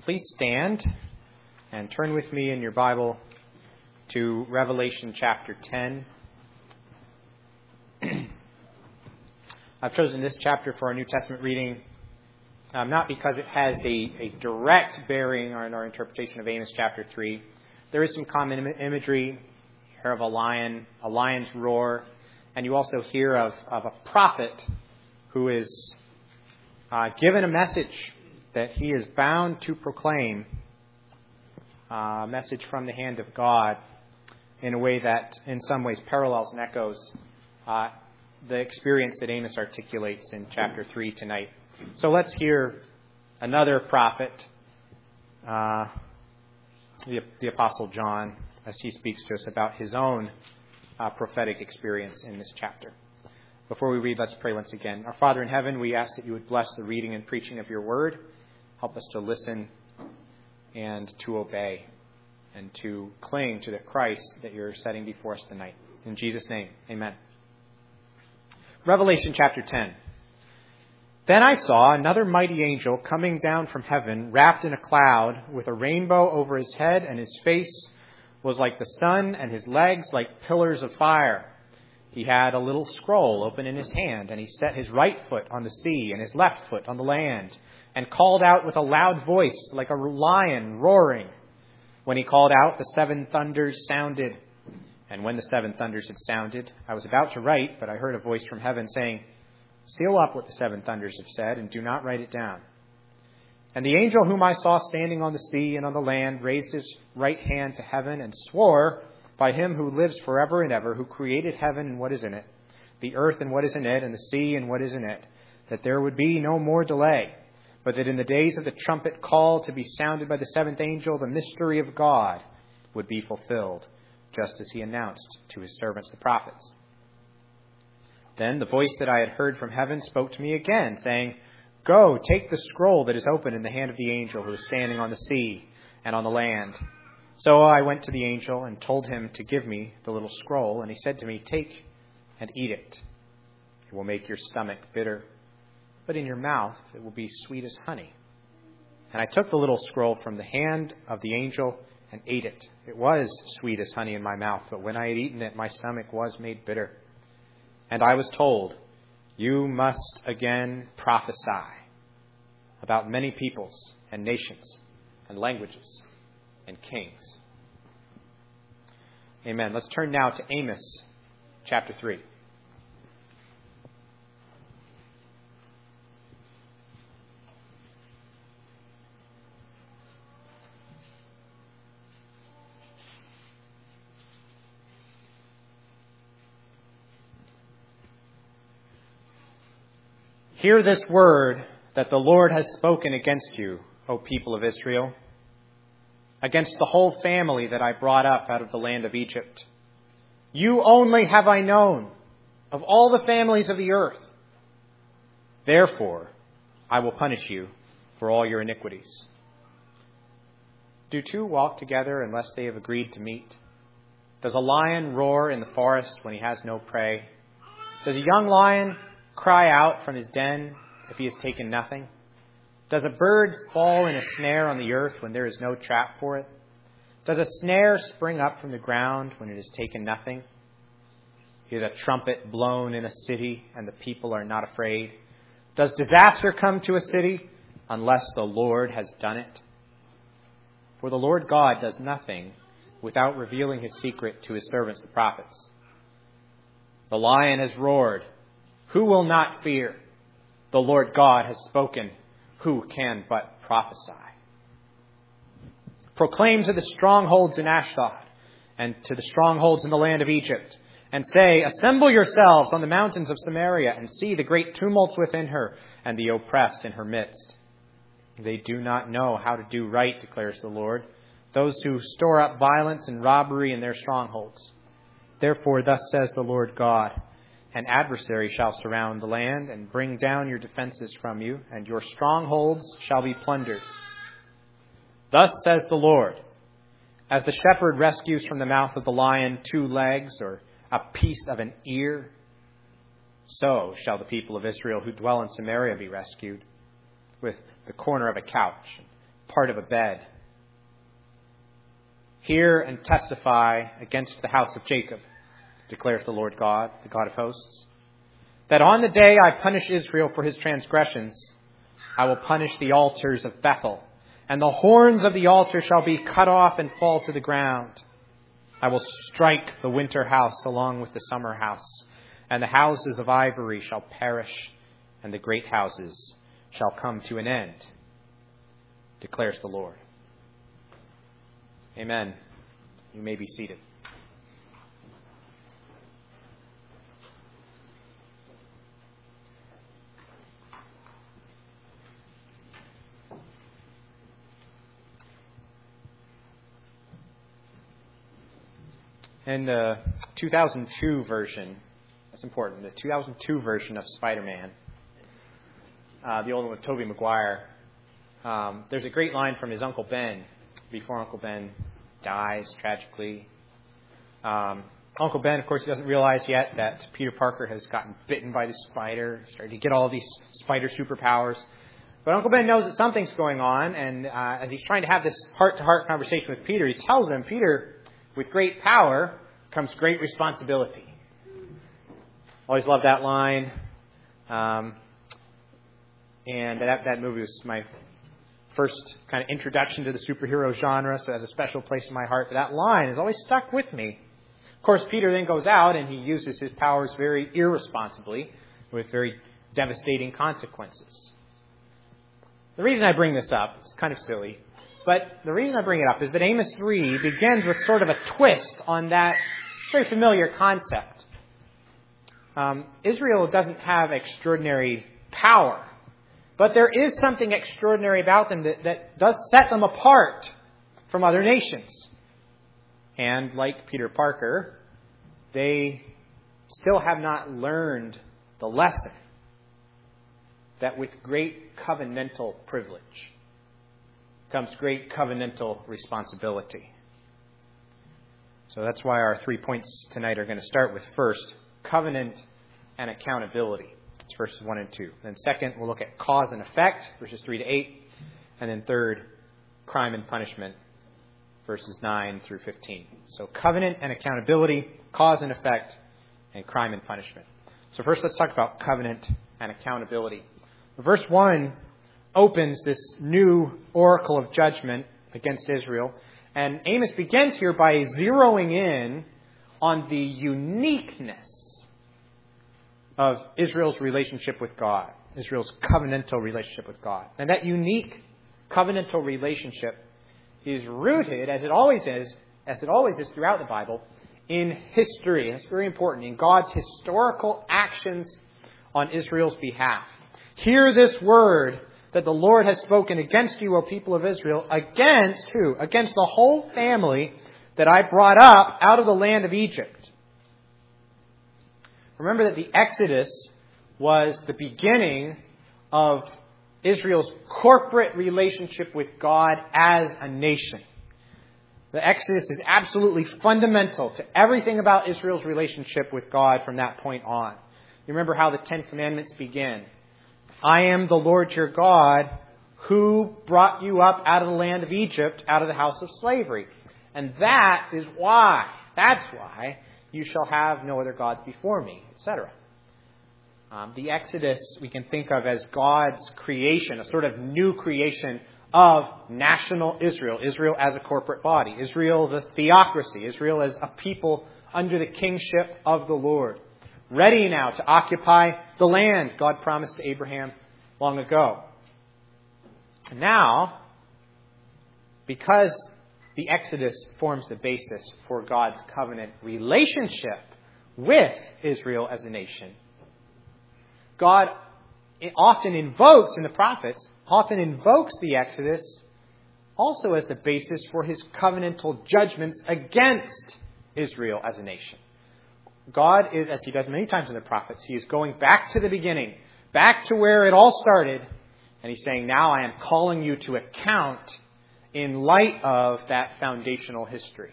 Please stand and turn with me in your Bible to Revelation chapter 10. I've chosen this chapter for our New Testament reading, not because it has a direct bearing on our interpretation of Amos chapter 3. There is some common imagery. You hear of a lion's roar, and you also hear of a prophet who is given a message that he is bound to proclaim, a message from the hand of God in a way that in some ways parallels and echoes the experience that Amos articulates in chapter 3 tonight. So let's hear another prophet, the Apostle John, as he speaks to us about his own prophetic experience in this chapter. Before we read, let's pray once again. Our Father in heaven, we ask that you would bless the reading and preaching of your word. Help us to listen and to obey and to cling to the Christ that you're setting before us tonight. In Jesus' name, amen. Revelation chapter 10. Then I saw another mighty angel coming down from heaven, wrapped in a cloud, with a rainbow over his head, and his face was like the sun, and his legs like pillars of fire. He had a little scroll open in his hand, and he set his right foot on the sea and his left foot on the land, and called out with a loud voice like a lion roaring. When he called out, the seven thunders sounded. And when the seven thunders had sounded, I was about to write, but I heard a voice from heaven saying, "Seal up what the seven thunders have said, and do not write it down." And the angel whom I saw standing on the sea and on the land raised his right hand to heaven and swore by him who lives forever and ever, who created heaven and what is in it, the earth and what is in it, and the sea and what is in it, that there would be no more delay, but that in the days of the trumpet call to be sounded by the seventh angel, the mystery of God would be fulfilled, just as he announced to his servants the prophets. Then the voice that I had heard from heaven spoke to me again, saying, "Go, take the scroll that is open in the hand of the angel who is standing on the sea and on the land." So I went to the angel and told him to give me the little scroll, and he said to me, "Take and eat it. It will make your stomach bitter, but in your mouth it will be sweet as honey." And I took the little scroll from the hand of the angel and ate it. It was sweet as honey in my mouth, but when I had eaten it, my stomach was made bitter. And I was told, "You must again prophesy about many peoples and nations and languages and kings." Amen. Let's turn now to Amos chapter 3. Hear this word that the Lord has spoken against you, O people of Israel, against the whole family that I brought up out of the land of Egypt. You only have I known of all the families of the earth. Therefore, I will punish you for all your iniquities. Do two walk together unless they have agreed to meet? Does a lion roar in the forest when he has no prey? Does a young lion cry out from his den if he has taken nothing? Does a bird fall in a snare on the earth when there is no trap for it? Does a snare spring up from the ground when it has taken nothing? Is a trumpet blown in a city and the people are not afraid? Does disaster come to a city unless the Lord has done it? For the Lord God does nothing without revealing his secret to his servants, the prophets. The lion has roared. Who will not fear? The Lord God has spoken. Who can but prophesy? Proclaim to the strongholds in Ashdod and to the strongholds in the land of Egypt, and say, "Assemble yourselves on the mountains of Samaria and see the great tumults within her and the oppressed in her midst. They do not know how to do right, declares the Lord, those who store up violence and robbery in their strongholds. Therefore, thus says the Lord God, an adversary shall surround the land and bring down your defenses from you, and your strongholds shall be plundered. Thus says the Lord, as the shepherd rescues from the mouth of the lion 2 legs or a piece of an ear, so shall the people of Israel who dwell in Samaria be rescued, with the corner of a couch, part of a bed. Hear and testify against the house of Jacob, declares the Lord God, the God of hosts, that on the day I punish Israel for his transgressions, I will punish the altars of Bethel, and the horns of the altar shall be cut off and fall to the ground. I will strike the winter house along with the summer house, and the houses of ivory shall perish, and the great houses shall come to an end, declares the Lord. Amen. You may be seated. In the 2002 version, that's important, the 2002 version of Spider-Man, the old one with Tobey Maguire, there's a great line from his Uncle Ben before Uncle Ben dies tragically. Uncle Ben, of course, he doesn't realize yet that Peter Parker has gotten bitten by the spider, started to get all these spider superpowers. But Uncle Ben knows that something's going on, and as he's trying to have this heart-to-heart conversation with Peter, he tells him, Peter, with great power comes great responsibility. Always loved that line. And that movie was my first kind of introduction to the superhero genre, so it has a special place in my heart. But that line has always stuck with me. Of course, Peter then goes out and he uses his powers very irresponsibly with very devastating consequences. The reason I bring this up, it's kind of silly, but the reason I bring it up is that Amos 3 begins with sort of a twist on that very familiar concept. Israel doesn't have extraordinary power, but there is something extraordinary about them that does set them apart from other nations. And like Peter Parker, they still have not learned the lesson that with great covenantal privilege comes great covenantal responsibility. So that's why our 3 points tonight are going to start with, first, covenant and accountability. It's verses 1 and 2. Then second, we'll look at cause and effect, verses 3 to 8. And then third, crime and punishment, verses 9 through 15. So covenant and accountability, cause and effect, and crime and punishment. So first, let's talk about covenant and accountability. Verse 1 opens this new oracle of judgment against Israel. And Amos begins here by zeroing in on the uniqueness of Israel's relationship with God, Israel's covenantal relationship with God. And that unique covenantal relationship is rooted, as it always is throughout the Bible, in history. That's very important, in God's historical actions on Israel's behalf. Hear this word that the Lord has spoken against you, O people of Israel. Against who? Against the whole family that I brought up out of the land of Egypt. Remember that the Exodus was the beginning of Israel's corporate relationship with God as a nation. The Exodus is absolutely fundamental to everything about Israel's relationship with God from that point on. You remember how the Ten Commandments begin. I am the Lord your God who brought you up out of the land of Egypt, out of the house of slavery. And that's why you shall have no other gods before me, etc. The Exodus we can think of as God's creation, a sort of new creation of national Israel. Israel as a corporate body. Israel the theocracy. Israel as a people under the kingship of the Lord. Ready now to occupy the land God promised to Abraham long ago. And now, because the Exodus forms the basis for God's covenant relationship with Israel as a nation, God often invokes, in the prophets, the Exodus also as the basis for his covenantal judgments against Israel as a nation. God is, as he does many times in the prophets, he is going back to the beginning, back to where it all started, and he's saying, now I am calling you to account in light of that foundational history.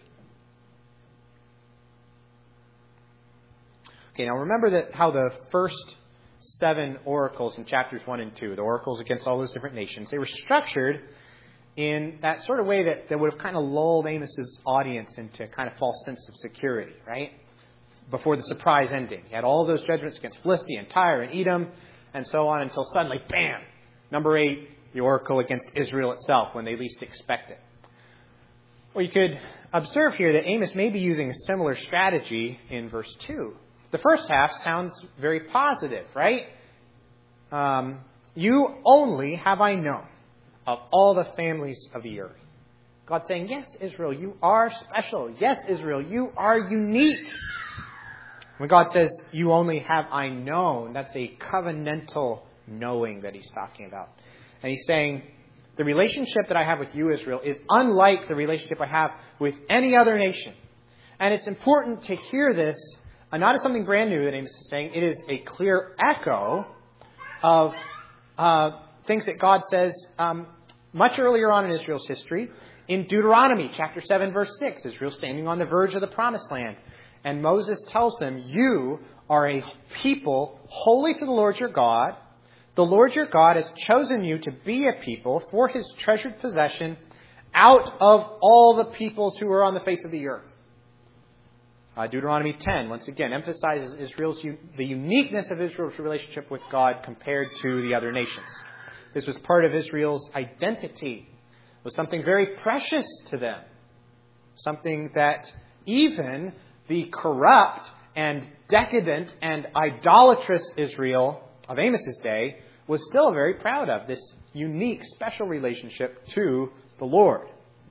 Okay, now remember how the first 7 oracles in chapters 1 and 2, the oracles against all those different nations, they were structured in that sort of way that would have kind of lulled Amos's audience into a kind of false sense of security, right? Before the surprise ending. He had all those judgments against Philistia and Tyre and Edom and so on until suddenly, bam, number 8, the oracle against Israel itself when they least expect it. Well, you could observe here that Amos may be using a similar strategy in verse 2. The first half sounds very positive, right? You only have I known of all the families of the earth. God's saying, yes, Israel, you are special. Yes, Israel, you are unique. When God says, you only have I known, that's a covenantal knowing that he's talking about. And he's saying, the relationship that I have with you, Israel, is unlike the relationship I have with any other nation. And it's important to hear this, not as something brand new that Amos is saying. It is a clear echo of things that God says much earlier on in Israel's history. In Deuteronomy chapter 7, verse 6, Israel standing on the verge of the promised land. And Moses tells them, you are a people holy to the Lord your God. The Lord your God has chosen you to be a people for his treasured possession out of all the peoples who are on the face of the earth. Deuteronomy 10, once again, emphasizes the uniqueness of Israel's relationship with God compared to the other nations. This was part of Israel's identity. It was something very precious to them. Something that even the corrupt and decadent and idolatrous Israel of Amos's day was still very proud of, this unique, special relationship to the Lord.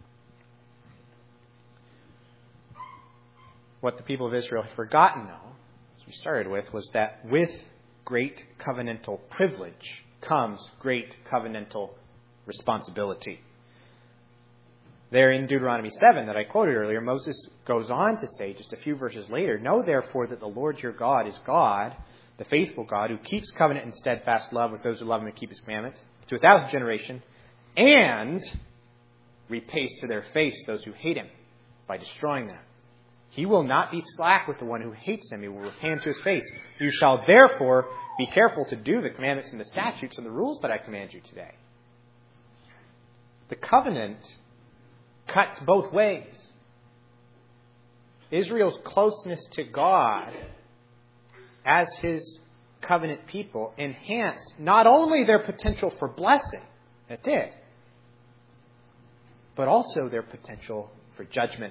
What the people of Israel had forgotten, though, as we started with, was that with great covenantal privilege comes great covenantal responsibility. There in Deuteronomy 7 that I quoted earlier, Moses goes on to say just a few verses later, know therefore that the Lord your God is God, the faithful God, who keeps covenant and steadfast love with those who love him and keep his commandments to 1,000 generation, and repays to their face those who hate him by destroying them. He will not be slack with the one who hates him. He will repay him to his face. You shall therefore be careful to do the commandments and the statutes and the rules that I command you today. The covenant cuts both ways. Israel's closeness to God as his covenant people enhanced not only their potential for blessing, it did, but also their potential for judgment.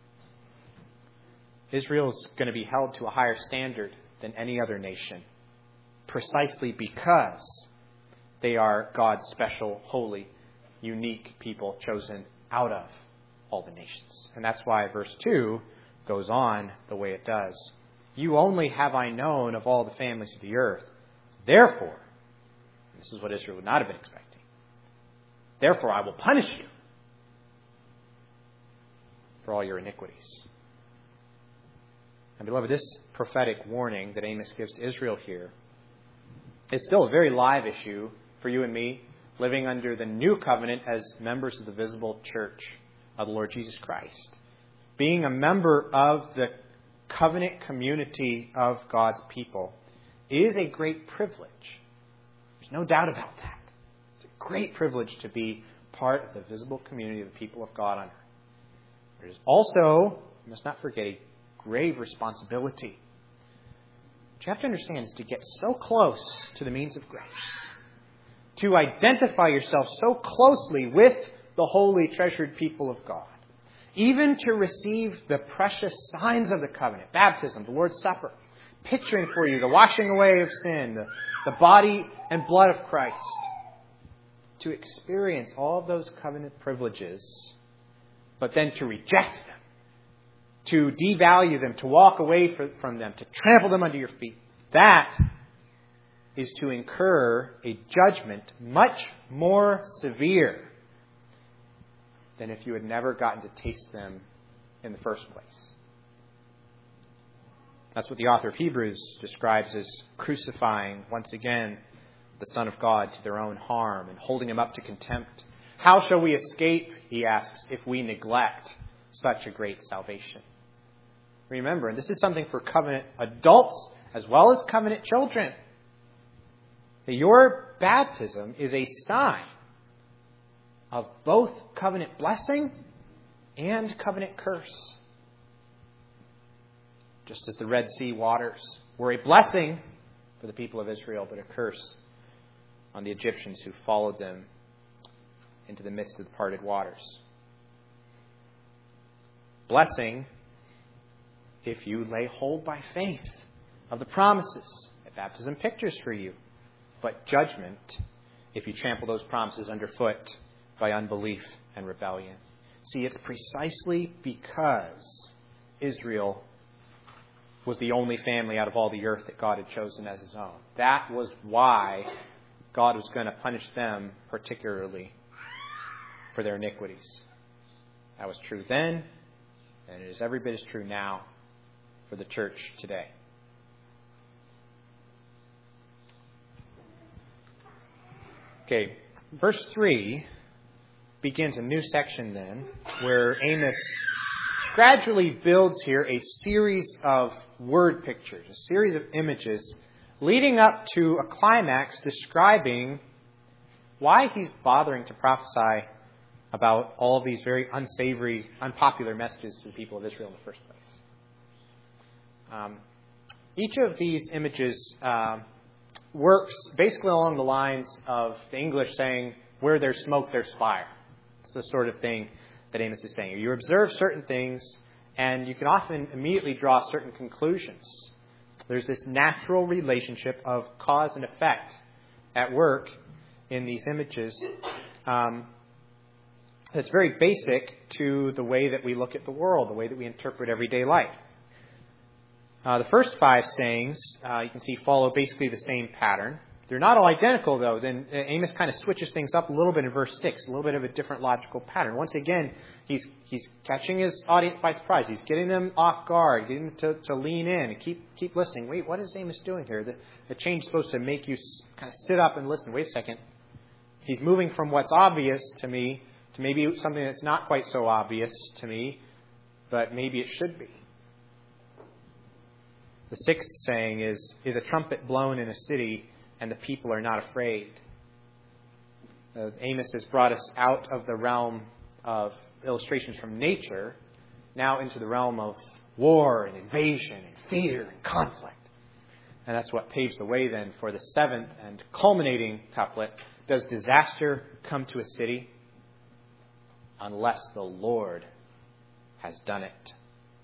Israel's going to be held to a higher standard than any other nation, precisely because they are God's special, holy, unique people chosen out of all the nations. And that's why verse 2 goes on the way it does. You only have I known of all the families of the earth. Therefore, this is what Israel would not have been expecting. Therefore, I will punish you for all your iniquities. And beloved, this prophetic warning that Amos gives to Israel here is still a very live issue for you and me, living under the new covenant as members of the visible church of the Lord Jesus Christ. Being a member of the covenant community of God's people is a great privilege. There's no doubt about that. It's a great privilege to be part of the visible community of the people of God on earth. There's also, you must not forget, a grave responsibility. What you have to understand is to get so close to the means of grace, to identify yourself so closely with the holy, treasured people of God, even to receive the precious signs of the covenant, baptism, the Lord's Supper, picturing for you the washing away of sin, the body and blood of Christ, to experience all of those covenant privileges, but then to reject them, to devalue them, to walk away from them, to trample them under your feet. That is to incur a judgment much more severe than if you had never gotten to taste them in the first place. That's what the author of Hebrews describes as crucifying, once again, the Son of God to their own harm and holding him up to contempt. How shall we escape, he asks, if we neglect such a great salvation? Remember, and this is something for covenant adults as well as covenant children, that your baptism is a sign of both covenant blessing and covenant curse. Just as the Red Sea waters were a blessing for the people of Israel, but a curse on the Egyptians who followed them into the midst of the parted waters. Blessing if you lay hold by faith of the promises that baptism pictures for you, but judgment if you trample those promises underfoot by unbelief and rebellion. See, it's precisely because Israel was the only family out of all the earth that God had chosen as His own. That was why God was going to punish them particularly for their iniquities. That was true then, and it is every bit as true now for the church today. Okay, verse 3 begins a new section then, where Amos gradually builds here a series of word pictures, a series of images, leading up to a climax describing why he's bothering to prophesy about all of these very unsavory, unpopular messages to the people of Israel in the first place. Each of these images works basically along the lines of the English saying, where there's smoke, there's fire. It's the sort of thing that Amos is saying. You observe certain things, and you can often immediately draw certain conclusions. There's this natural relationship of cause and effect at work in these images that's very basic to the way that we look at the world, the way that we interpret everyday life. The first 5 sayings, you can see, follow basically the same pattern. They're not all identical, though. Then Amos kind of switches things up a little bit in verse 6, a little bit of a different logical pattern. Once again, he's catching his audience by surprise. He's getting them off guard, getting them to lean in and keep listening. Wait, what is Amos doing here? The change is supposed to make you kind of sit up and listen. Wait a second. He's moving from what's obvious to me to maybe something that's not quite so obvious to me, but maybe it should be. The 6th saying is a trumpet blown in a city and the people are not afraid. Amos has brought us out of the realm of illustrations from nature, now into the realm of war and invasion and fear and conflict. And that's what paves the way then for the 7th and culminating couplet. Does disaster come to a city unless the Lord has done it?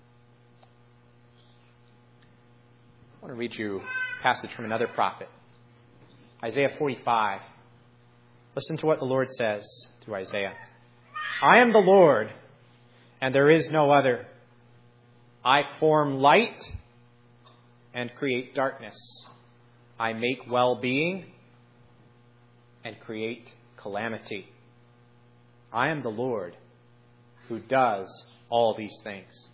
I want to read you a passage from another prophet, Isaiah 45. Listen to what the Lord says through Isaiah. I am the Lord, and there is no other. I form light and create darkness. I make well-being and create calamity. I am the Lord who does all these things.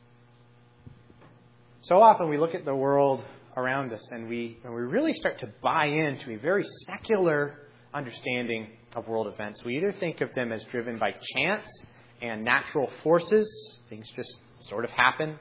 So often we look at the world around us and we really start to buy into a very secular understanding of world events. We either think of them as driven by chance and natural forces, things just sort of happen,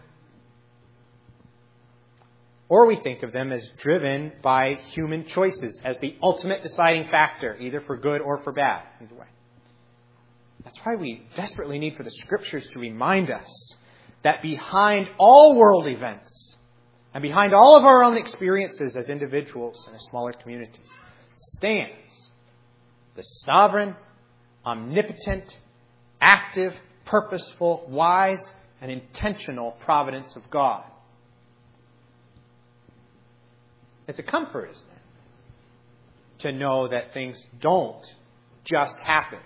or we think of them as driven by human choices as the ultimate deciding factor, either for good or for bad. Either way. That's why we desperately need for the Scriptures to remind us that behind all world events and behind all of our own experiences as individuals and as smaller communities stands the sovereign, omnipotent, active, purposeful, wise, and intentional providence of God. It's a comfort, isn't it? To know that things don't just happen.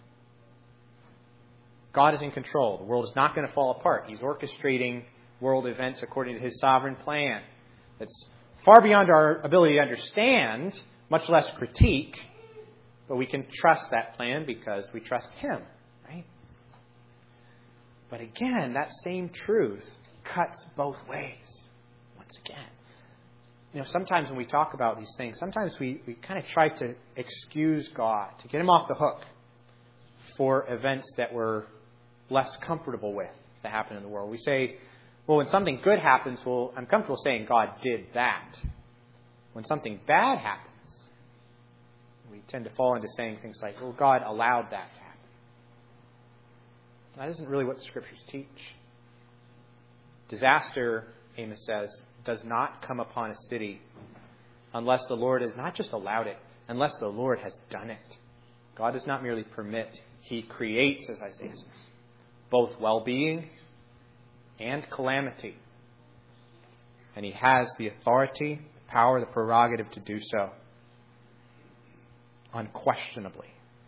God is in control. The world is not going to fall apart. He's orchestrating world events according to His sovereign plan. That's far beyond our ability to understand, much less critique, but we can trust that plan because we trust Him, right? But again, that same truth cuts both ways. Once again. Sometimes when we talk about these things, sometimes we kind of try to excuse God, to get Him off the hook for events that we're less comfortable with that happen in the world. We say, well, when something good happens, well, I'm comfortable saying God did that. When something bad happens, we tend to fall into saying things like, well, God allowed that to happen. That isn't really what the Scriptures teach. Disaster, Amos says, does not come upon a city unless the Lord has not just allowed it, unless the Lord has done it. God does not merely permit. He creates, as Isaiah says, both well-being and calamity. And He has the authority, the power, the prerogative to do so. Unquestionably.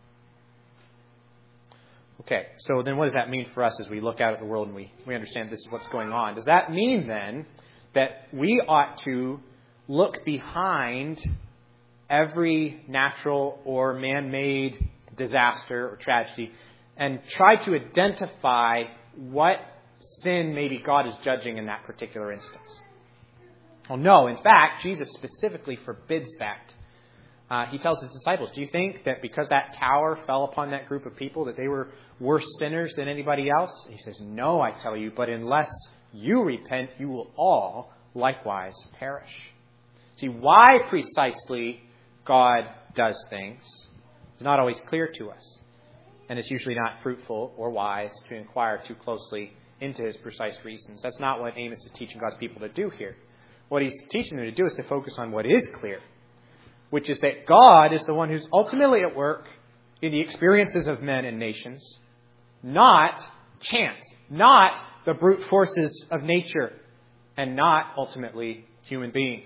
Okay, so then what does that mean for us as we look out at the world and we understand this is what's going on? Does that mean then that we ought to look behind every natural or man-made disaster or tragedy and try to identify what sin maybe God is judging in that particular instance? Well, no. In fact, Jesus specifically forbids that. He tells His disciples, do you think that because that tower fell upon that group of people that they were worse sinners than anybody else? He says, no, I tell you, but unless you repent, you will all likewise perish. See, why precisely God does things is not always clear to us. And it's usually not fruitful or wise to inquire too closely into His precise reasons. That's not what Amos is teaching God's people to do here. What he's teaching them to do is to focus on what is clear, which is that God is the one who's ultimately at work in the experiences of men and nations, not chance, not the brute forces of nature, and not ultimately human beings.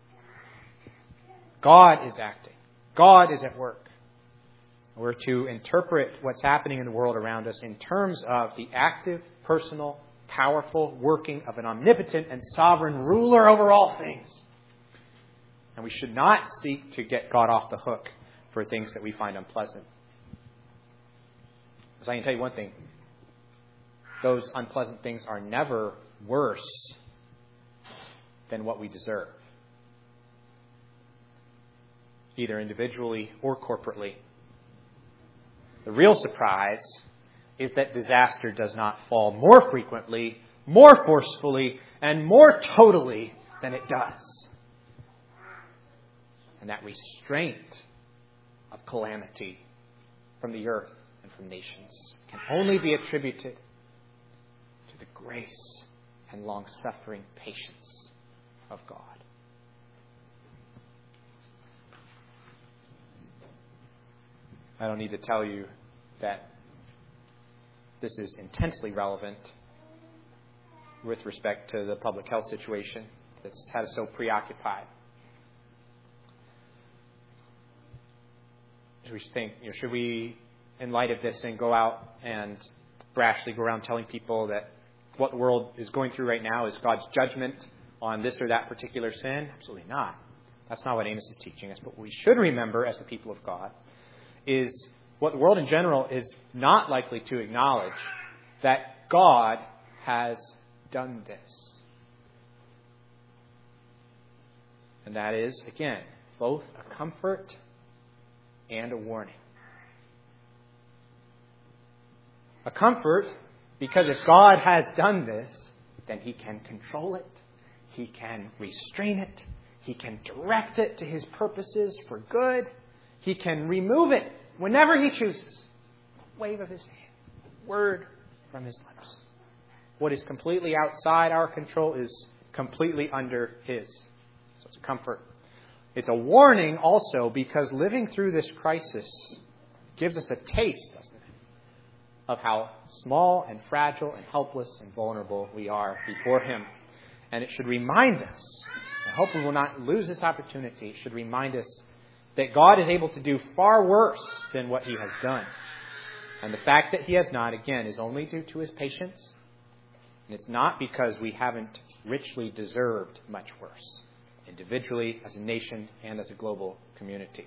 God is acting. God is at work. We're to interpret what's happening in the world around us in terms of the active, personal, powerful working of an omnipotent and sovereign ruler over all things. And we should not seek to get God off the hook for things that we find unpleasant. Because I can tell you one thing. Those unpleasant things are never worse than what we deserve. Either individually or corporately. The real surprise is that disaster does not fall more frequently, more forcefully, and more totally than it does. And that restraint of calamity from the earth and from nations can only be attributed to the grace and long-suffering patience of God. I don't need to tell you that this is intensely relevant with respect to the public health situation that's had us so preoccupied. We think, should we, in light of this thing, go out and brashly go around telling people that what the world is going through right now is God's judgment on this or that particular sin? Absolutely not. That's not what Amos is teaching us. But what we should remember as the people of God is what the world in general is not likely to acknowledge, that God has done this. And that is, again, both a comfort and a warning. A comfort, because if God has done this, then He can control it. He can restrain it. He can direct it to His purposes for good. He can remove it whenever He chooses. A wave of His hand. A word from His lips. What is completely outside our control is completely under His. So it's a comfort. It's a warning also because living through this crisis gives us a taste, doesn't it, of how small and fragile and helpless and vulnerable we are before Him. And it should remind us, I hope we will not lose this opportunity, it should remind us that God is able to do far worse than what He has done. And the fact that He has not, again, is only due to His patience. And it's not because we haven't richly deserved much worse, individually, as a nation, and as a global community.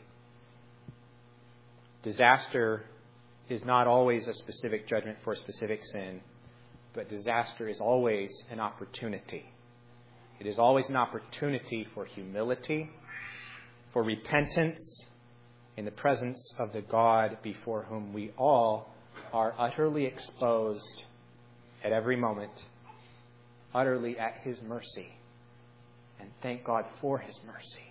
Disaster is not always a specific judgment for a specific sin, but disaster is always an opportunity. It is always an opportunity for humility, for repentance in the presence of the God before whom we all are utterly exposed at every moment, utterly at His mercy. And thank God for His mercy.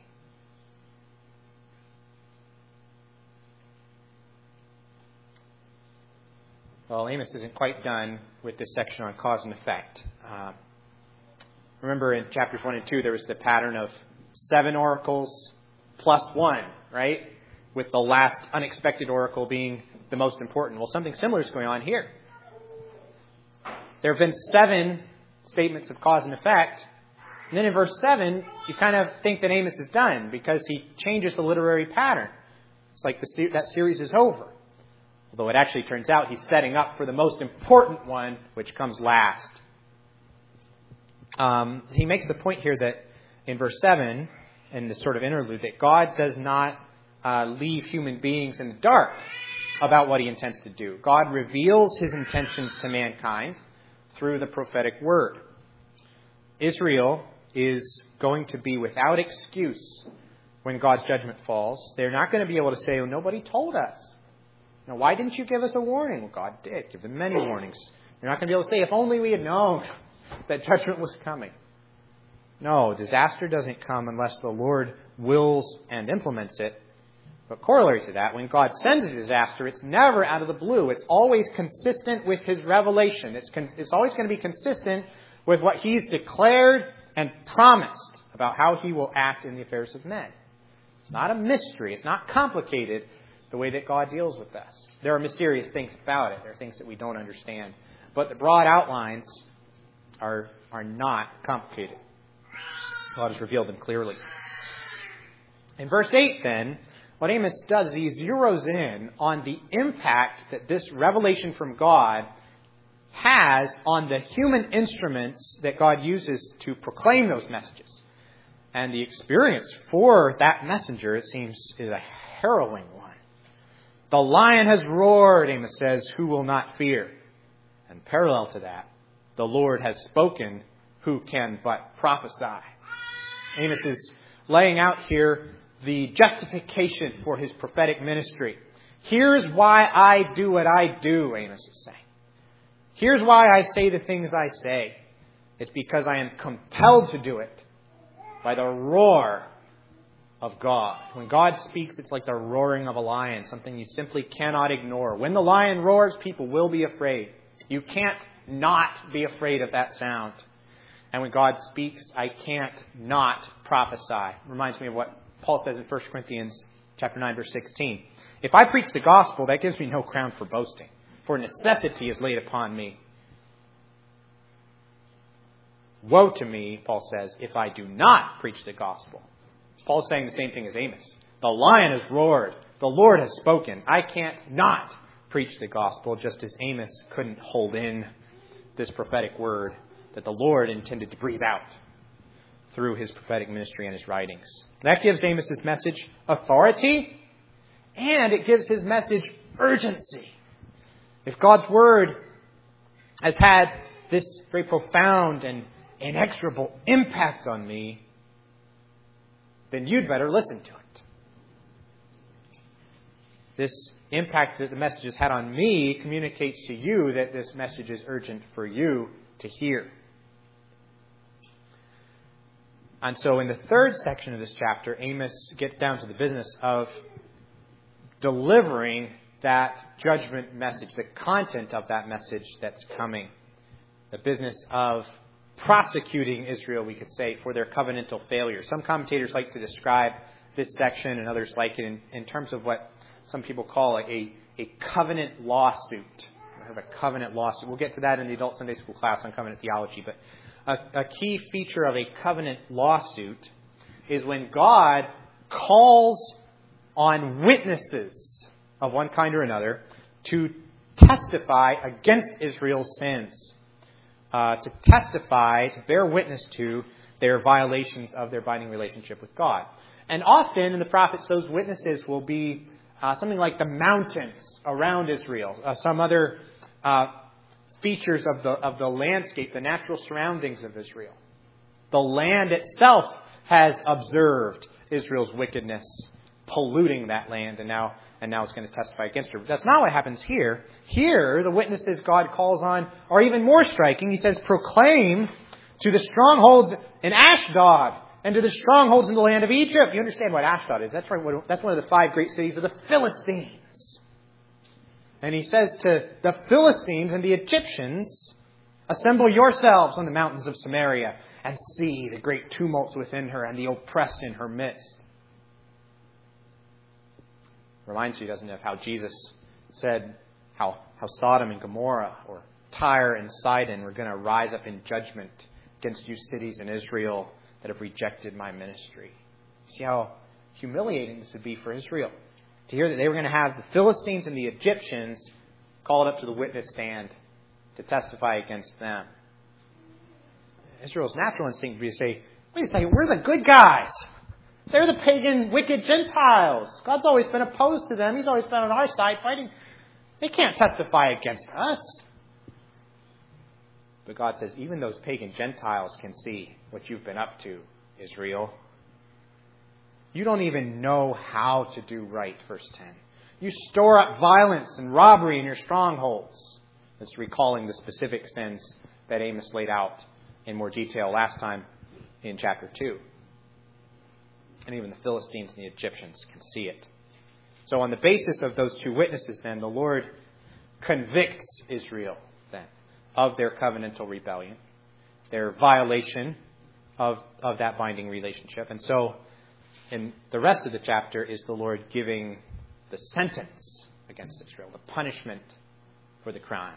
Well, Amos isn't quite done with this section on cause and effect. Remember in chapters 1 and 2, there was the pattern of 7 oracles plus 1, right? With the last unexpected oracle being the most important. Well, something similar is going on here. There have been 7 statements of cause and effect. And then in verse 7, you kind of think that Amos is done because he changes the literary pattern. It's like that series is over. Although it actually turns out he's setting up for the most important one, which comes last. He makes the point here that in verse 7, in this sort of interlude, that God does not leave human beings in the dark about what he intends to do. God reveals his intentions to mankind through the prophetic word. Israel is going to be without excuse when God's judgment falls. They're not going to be able to say, oh, nobody told us. Now, why didn't you give us a warning? Well, God did give them many warnings. They're not going to be able to say, if only we had known that judgment was coming. No, disaster doesn't come unless the Lord wills and implements it. But corollary to that, when God sends a disaster, it's never out of the blue. It's always consistent with his revelation. It's always going to be consistent with what he's declared and promised about how he will act in the affairs of men. It's not a mystery. It's not complicated the way that God deals with us. There are mysterious things about it. There are things that we don't understand. But the broad outlines are not complicated. God has revealed them clearly. In verse 8, then, what Amos does is he zeroes in on the impact that this revelation from God has on the human instruments that God uses to proclaim those messages. And the experience for that messenger, it seems, is a harrowing one. The lion has roared, Amos says, who will not fear? And parallel to that, the Lord has spoken, who can but prophesy? Amos is laying out here the justification for his prophetic ministry. Here's why I do what I do, Amos is saying. Here's why I say the things I say. It's because I am compelled to do it by the roar of God. When God speaks, it's like the roaring of a lion, something you simply cannot ignore. When the lion roars, people will be afraid. You can't not be afraid of that sound. And when God speaks, I can't not prophesy. Reminds me of what Paul says in 1 Corinthians chapter 9, verse 16. If I preach the gospel, that gives me no crown for boasting, for necessity is laid upon me. Woe to me, Paul says, if I do not preach the gospel. Paul's saying the same thing as Amos. The lion has roared. The Lord has spoken. I can't not preach the gospel, just as Amos couldn't hold in this prophetic word that the Lord intended to breathe out through his prophetic ministry and his writings. That gives Amos' message authority, and it gives his message urgency. If God's word has had this very profound and inexorable impact on me, then you'd better listen to it. This impact that the message has had on me communicates to you that this message is urgent for you to hear. And so in the third section of this chapter, Amos gets down to the business of delivering that judgment message, the content of that message that's coming. The business of prosecuting Israel, we could say, for their covenantal failure. Some commentators like to describe this section, and others like it in terms of what some people call a covenant lawsuit. I have a covenant lawsuit. We'll get to that in the adult Sunday school class on covenant theology. But a key feature of a covenant lawsuit is when God calls on witnesses of one kind or another to testify against Israel's sins, to testify, to bear witness to their violations of their binding relationship with God. And often in the prophets, those witnesses will be something like the mountains around Israel, some other features of the landscape, the natural surroundings of Israel. The land itself has observed Israel's wickedness, polluting that land, and now it's going to testify against her. But that's not what happens here. Here, the witnesses God calls on are even more striking. He says, proclaim to the strongholds in Ashdod and to the strongholds in the land of Egypt. You understand what Ashdod is. That's right. That's one of the 5 great cities of the Philistines. And he says to the Philistines and the Egyptians, assemble yourselves on the mountains of Samaria and see the great tumults within her and the oppressed in her midst. Reminds you, doesn't it, of how Jesus said how Sodom and Gomorrah or Tyre and Sidon were going to rise up in judgment against you cities in Israel that have rejected my ministry. See how humiliating this would be for Israel to hear that they were going to have the Philistines and the Egyptians called up to the witness stand to testify against them. Israel's natural instinct would be to say, wait a second, we're the good guys. They're the pagan, wicked Gentiles. God's always been opposed to them. He's always been on our side fighting. They can't testify against us. But God says, even those pagan Gentiles can see what you've been up to, Israel. You don't even know how to do right, verse 10. You store up violence and robbery in your strongholds. It's recalling the specific sins that Amos laid out in more detail last time in chapter 2. And even the Philistines and the Egyptians can see it. So on the basis of those two witnesses, then, the Lord convicts Israel, then, of their covenantal rebellion, their violation of that binding relationship. And so, in the rest of the chapter is the Lord giving the sentence against Israel, the punishment for the crime.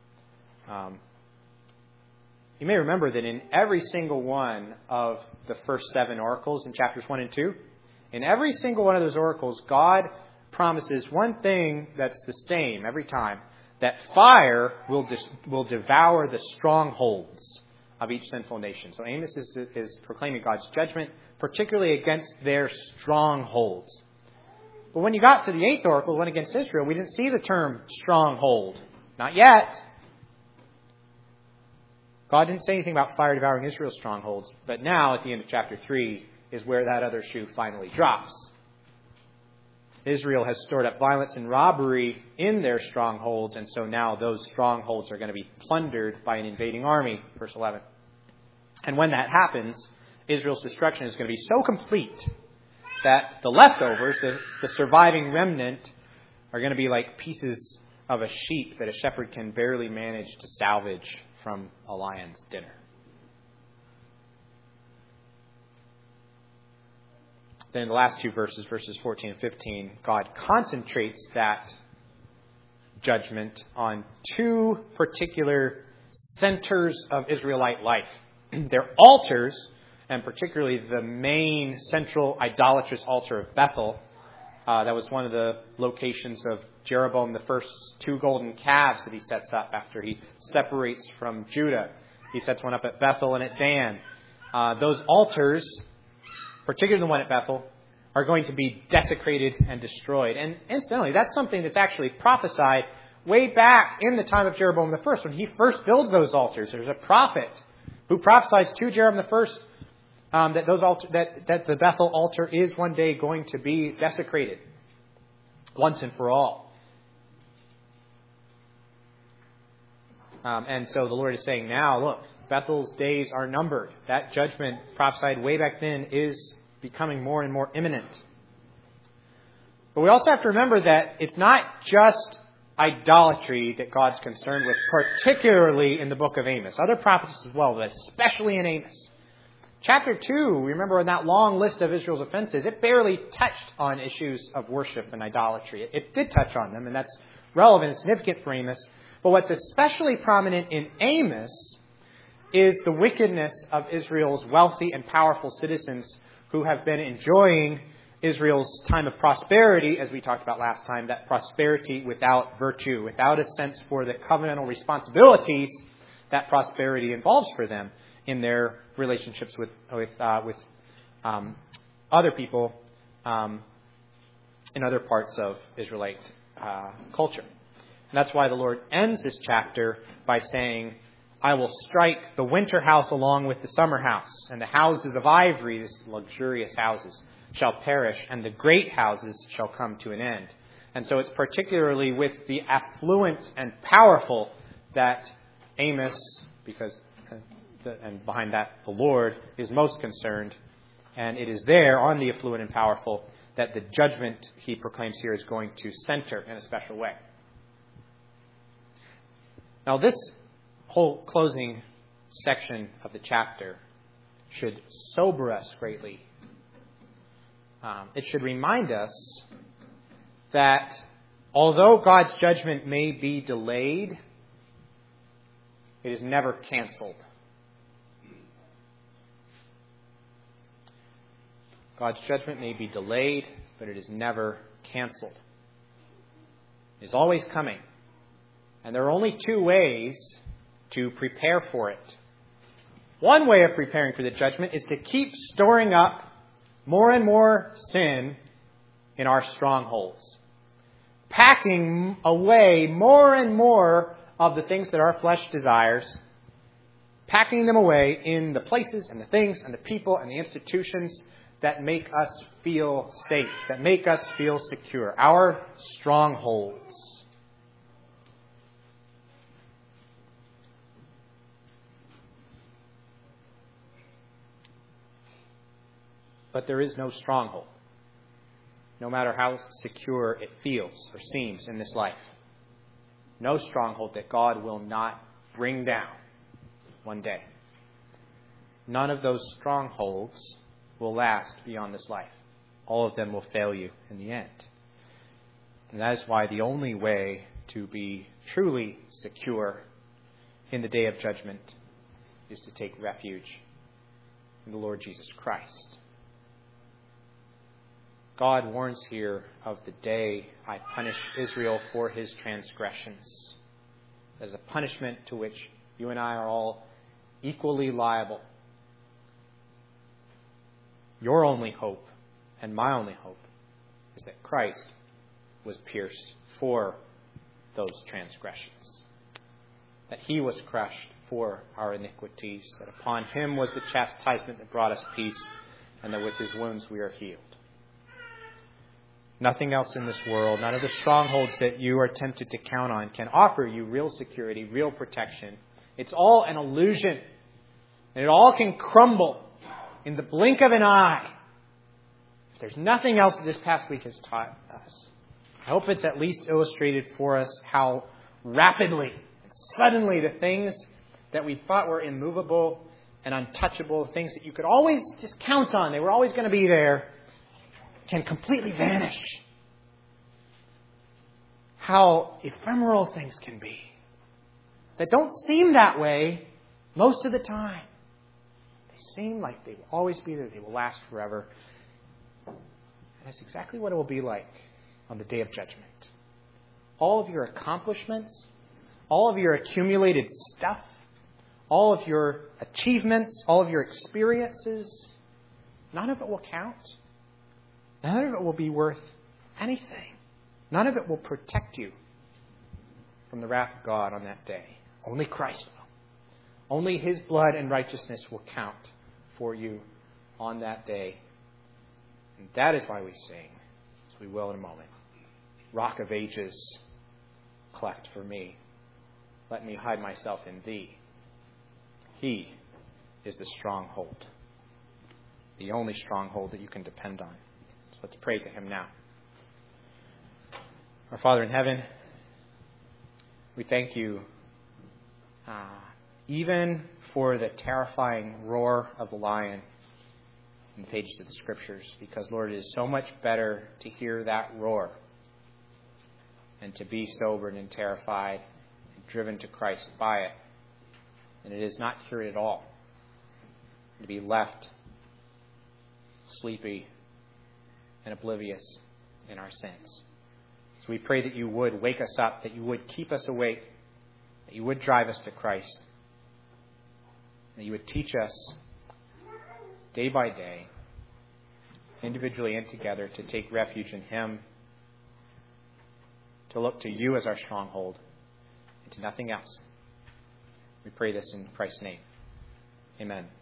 You may remember that in every single one of the first 7 oracles in chapters 1 and 2, in every single one of those oracles, God promises one thing that's the same every time, that fire will devour the strongholds of each sinful nation. So Amos is proclaiming God's judgment, particularly against their strongholds. But when you got to the 8th oracle, one against Israel, we didn't see the term stronghold. Not yet. God didn't say anything about fire devouring Israel's strongholds. But now, at the end of chapter 3, is where that other shoe finally drops. Israel has stored up violence and robbery in their strongholds, and so now those strongholds are going to be plundered by an invading army, verse 11. And when that happens, Israel's destruction is going to be so complete that the leftovers, the surviving remnant, are going to be like pieces of a sheep that a shepherd can barely manage to salvage from a lion's dinner. Then in the last 2 verses, verses 14 and 15, God concentrates that judgment on 2 particular centers of Israelite life. Their altars, and particularly the main central idolatrous altar of Bethel. That was one of the locations of Jeroboam, the first 2 golden calves that he sets up after he separates from Judah. He sets one up at Bethel and at Dan. Those altars, particularly the one at Bethel, are going to be desecrated and destroyed. And incidentally, that's something that's actually prophesied way back in the time of Jeroboam the first, when he first builds those altars. There's a prophet who prophesies to Jeroboam the first that the Bethel altar is one day going to be desecrated once and for all. And so the Lord is saying now, look, Bethel's days are numbered. That judgment prophesied way back then is becoming more and more imminent. But we also have to remember that it's not just idolatry that God's concerned with, particularly in the book of Amos. Other prophets as well, but especially in Amos. Chapter 2, remember in that long list of Israel's offenses, it barely touched on issues of worship and idolatry. It did touch on them, and that's relevant and significant for Amos. But what's especially prominent in Amos is the wickedness of Israel's wealthy and powerful citizens who have been enjoying Israel's time of prosperity, as we talked about last time, that prosperity without virtue, without a sense for the covenantal responsibilities that prosperity involves for them in their relationships with other people in other parts of Israelite culture. And that's why the Lord ends this chapter by saying, I will strike the winter house along with the summer house, and the houses of ivory, these luxurious houses, shall perish, and the great houses shall come to an end. And so it's particularly with the affluent and powerful that Amos, and behind that the Lord, is most concerned. And it is there, on the affluent and powerful, that the judgment he proclaims here is going to center in a special way. Now, this whole closing section of the chapter should sober us greatly. It should remind us that although God's judgment may be delayed, it is never canceled. God's judgment may be delayed, but it is never canceled. It is always coming. And there are only two ways to prepare for it. One way of preparing for the judgment is to keep storing up more and more sin in our strongholds. Packing away more and more of the things that our flesh desires. Packing them away in the places and the things and the people and the institutions that make us feel safe, that make us feel secure. Our strongholds. But there is no stronghold, no matter how secure it feels or seems in this life. No stronghold that God will not bring down one day. None of those strongholds will last beyond this life. All of them will fail you in the end. And that is why the only way to be truly secure in the day of judgment is to take refuge in the Lord Jesus Christ. God warns here of the day I punish Israel for his transgressions as a punishment to which you and I are all equally liable. Your only hope and my only hope is that Christ was pierced for those transgressions, that he was crushed for our iniquities, that upon him was the chastisement that brought us peace, and that with his wounds we are healed. Nothing else in this world, none of the strongholds that you are tempted to count on can offer you real security, real protection. It's all an illusion. And it all can crumble in the blink of an eye. If there's nothing else that this past week has taught us, I hope it's at least illustrated for us how rapidly and suddenly the things that we thought were immovable and untouchable, things that you could always just count on, they were always going to be there, can completely vanish. How ephemeral things can be. That don't seem that way most of the time. They seem like they will always be there. They will last forever. And that's exactly what it will be like on the day of judgment. All of your accomplishments, all of your accumulated stuff, all of your achievements, all of your experiences, none of it will count. None of it will be worth anything. None of it will protect you from the wrath of God on that day. Only Christ will. Only his blood and righteousness will count for you on that day. And that is why we sing, as we will in a moment. Rock of ages, cleft for me. Let me hide myself in thee. He is the stronghold. The only stronghold that you can depend on. Let's pray to him now. Our Father in heaven, we thank you even for the terrifying roar of the lion in the pages of the Scriptures, because, Lord, it is so much better to hear that roar and to be sobered and terrified and driven to Christ by it than it is not to hear it at all, to be left sleepy and oblivious in our sins. So we pray that you would wake us up, that you would keep us awake, that you would drive us to Christ, that you would teach us day by day, individually and together, to take refuge in him, to look to you as our stronghold, and to nothing else. We pray this in Christ's name. Amen.